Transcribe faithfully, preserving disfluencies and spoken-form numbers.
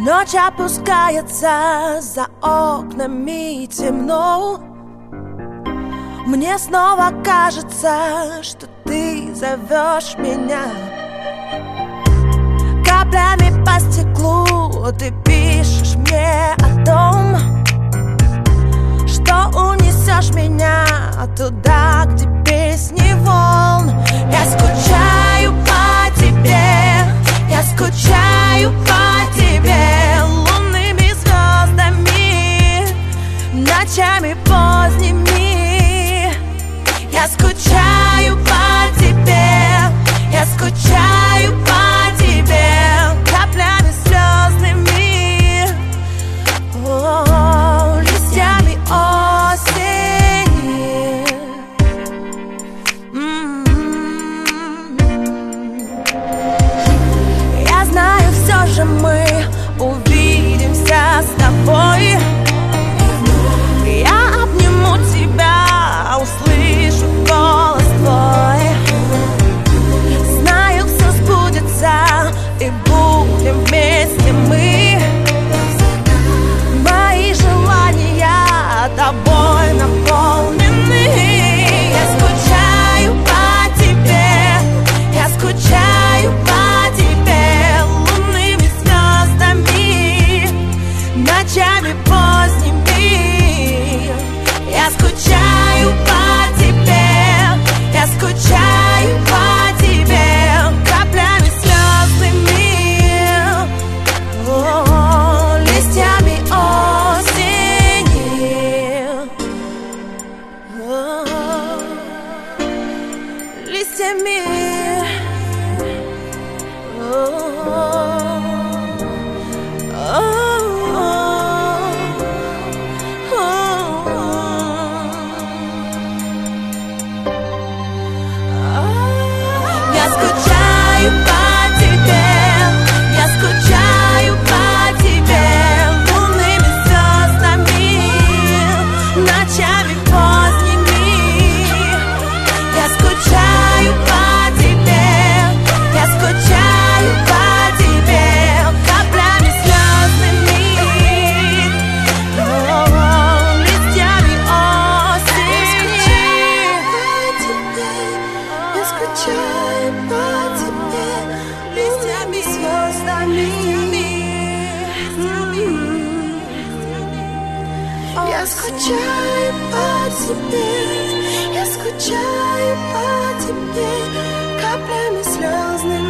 Ночь опускается, за окнами темно. Мне снова кажется, что ты зовешь меня. Каплями по стеклу ты пишешь мне о том, что унесешь меня туда, где песни волн. Я скучаю по тебе, я скучаю по тебе, лунными звездами, ночами поздними. Я скучаю по тебе, я скучаю по тебе, каплями слезными, о, листьями осени. М-м-м. Я знаю, все же мы увидимся с тобой. Я обниму тебя, услышу голос твой. Знаю, все сбудется, и будем вместе мы. Мои желания тобой наполнены. Я скучаю по тебе, я скучаю по тебе, лунными звездами, ночами поздними. Я скучаю по тебе, я скучаю по тебе, каплями слезными, о, листьями осени, о, листьями, о, я скучаю по тебе, я скучаю по тебе, лунными звездами, ночами поздними. Я скучаю по тебе, я скучаю по тебе, каплями слезными, о, листьями осени. Я скучаю по тебе, листьями, звездами. Я скучаю по тебе, я скучаю по тебе, каплями слезными.